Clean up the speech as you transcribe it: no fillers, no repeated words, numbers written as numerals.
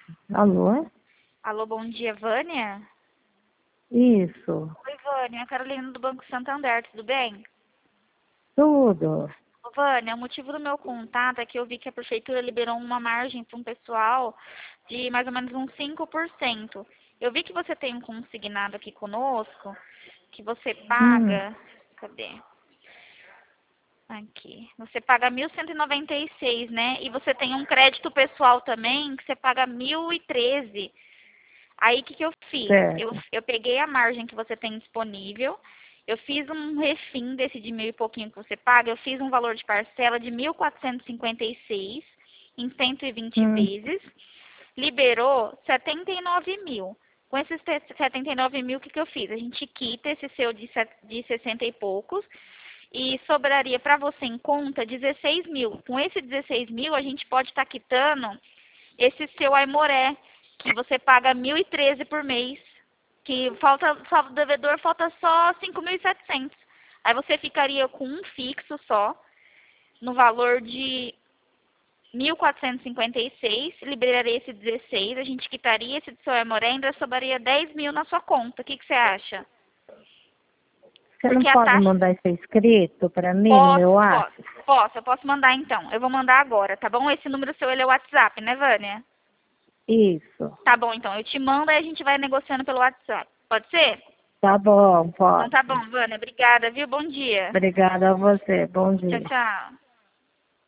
Alô? Alô, bom dia, Vânia? Isso, Oi, Vânia, Carolina do Banco Santander, tudo bem? tudo. Ô, Vânia, o motivo do meu contato é que eu vi que a prefeitura liberou uma margem para um pessoal de mais ou menos uns 5%. Eu vi que você tem um consignado aqui conosco, que você Hum, paga... Cadê? Aqui. Você paga 1.196, né? E você tem um crédito pessoal também, que você paga 1.013. Aí, o que eu fiz? certo. Eu peguei a margem que você tem disponível, eu fiz um refim desse de 1.000 e pouquinho que você paga, eu fiz um valor de parcela de 1.456 em 120 Hum, vezes, liberou 79 mil. Com esses 79 mil, o que eu fiz? A gente quita esse seu de 60 e poucos e sobraria para você em conta 16 mil. Com esse 16 mil, a gente pode estar quitando esse seu Aimoré, que você paga 1.013 por mês, que falta, salvo devedor, falta só 5.700. Aí você ficaria com um fixo só, no valor de 1.456, liberaria esse 16, a gente quitaria esse do seu Aimoré, ainda sobraria 10 mil na sua conta. O que você acha? você não Porque a pode taxa... mandar isso escrito para mim no meu Posso, WhatsApp? posso, eu posso mandar então. Eu vou mandar agora, tá bom? Esse número seu, ele é o WhatsApp, né, Vânia? Isso. Tá bom, então. Eu te mando e a gente vai negociando pelo WhatsApp. Pode ser? Tá bom, Então pode. tá bom, Vânia. Obrigada, viu? Bom dia. Obrigada a você. Bom Tchau, dia. tchau.